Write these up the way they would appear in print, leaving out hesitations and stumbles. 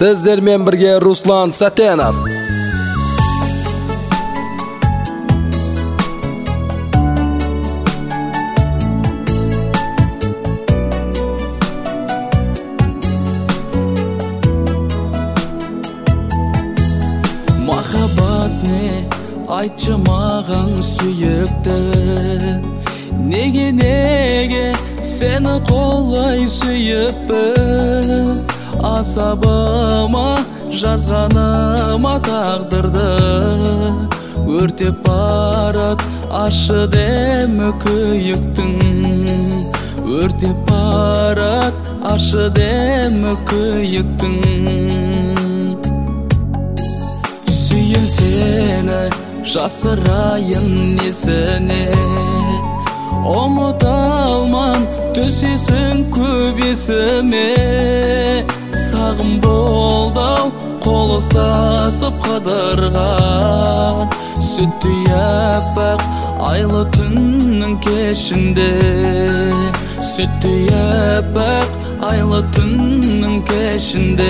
Сіздермен бірге Руслан Сатенов. Махаббат не, айтшы маған сүйікті, неге сені қолай сүйіппін, асабыма жазғаныма тағдырды өртеп барат ашы демі күйіктің, өртеп барат ашы демі күйіктің. Сүйем сені жасырайын несіне, ұмыта алман түсесің көп есіме. Сағым болдау қол ұстасып қыдырған, сүттей аппақ айлы түннің кешінде, сүттей аппақ айлы түннің кешінде.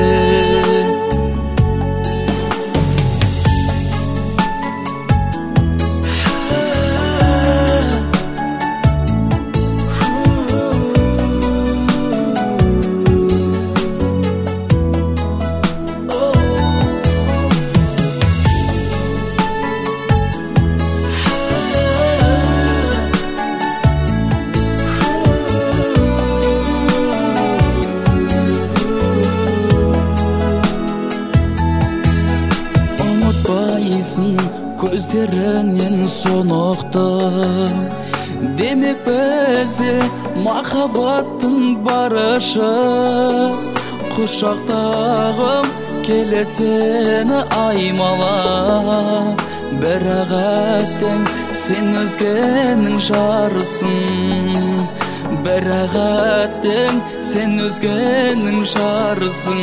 Көздерінен сонықты, демек бізде махаббаттың барышы. Құшақтағым келет сені аймала, бірақ әттең сен өзгенің жарысың, бірақ әттең сен өзгенің жарысың.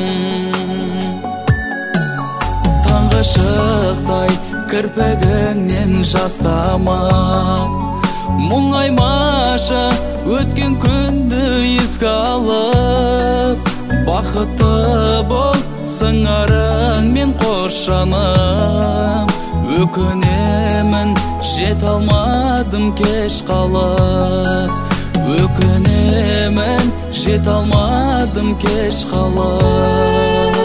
Таңғы шықтай кірпігіңнен жастамап, мұңаймаша өткен күнді еске алып, бақытты бол сыңарыңмен қошанып. Өкінемін жет алмадым кеш қалып, өкінемін жет алмадым кеш қалып.